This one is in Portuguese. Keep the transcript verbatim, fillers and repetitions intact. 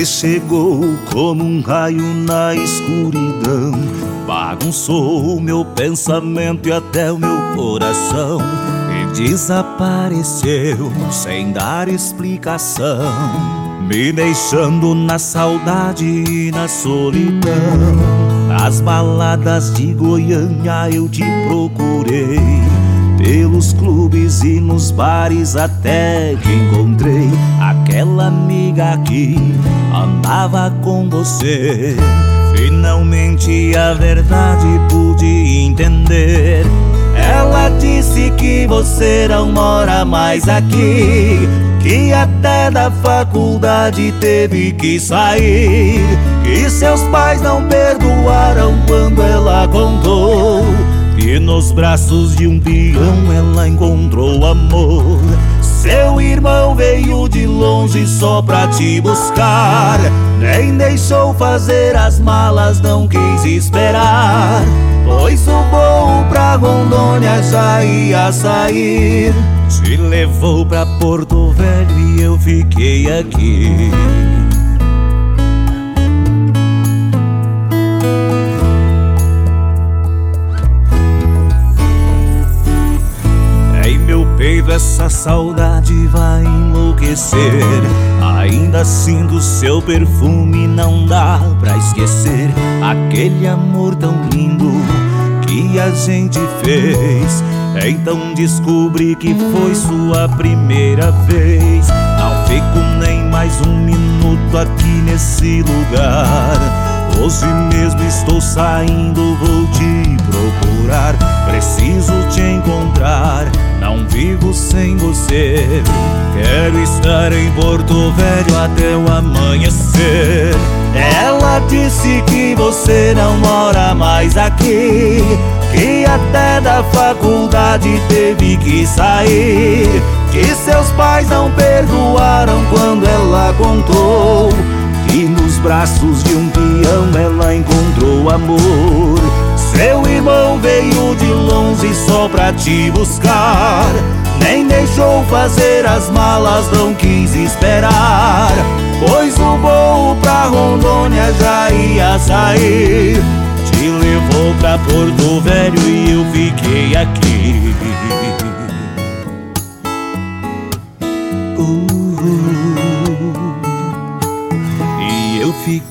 Você chegou como um raio na escuridão, bagunçou o meu pensamento e até o meu coração, e desapareceu sem dar explicação, me deixando na saudade e na solidão. Nas baladas de Goiânia eu te procurei, pelos clubes e nos bares até que encontrei aquela amiga que andava com você. Finalmente a verdade pude entender. Ela disse que você não mora mais aqui, que até da faculdade teve que sair, que seus pais não perdoaram quando ela contou que nos braços de um peão ela encontrou amor. Seu irmão veio de longe só pra te buscar, nem deixou fazer as malas, não quis esperar, pois o voo pra Rondônia já ia sair. Te levou pra Porto Velho e eu fiquei aqui. Essa saudade vai enlouquecer. Ainda sinto seu perfume, não dá pra esquecer aquele amor tão lindo que a gente fez. Então descobri que foi sua primeira vez. Não fico nem mais um minuto aqui nesse lugar. Hoje mesmo estou saindo, vou te procurar. Preciso te encontrar, não vivo sem você. Quero estar em Porto Velho até o amanhecer. Ela disse que você não mora mais aqui, que até da faculdade teve que sair, que seus pais não perdoaram quando ela contou que nos braços de um peão ela encontrou amor. Seu irmão veio de longe só pra te buscar, nem deixou fazer as malas, não quis esperar, pois o voo pra Rondônia já ia sair. Te levou pra Porto Velho e eu fiquei aqui. uh, uh, E eu fiquei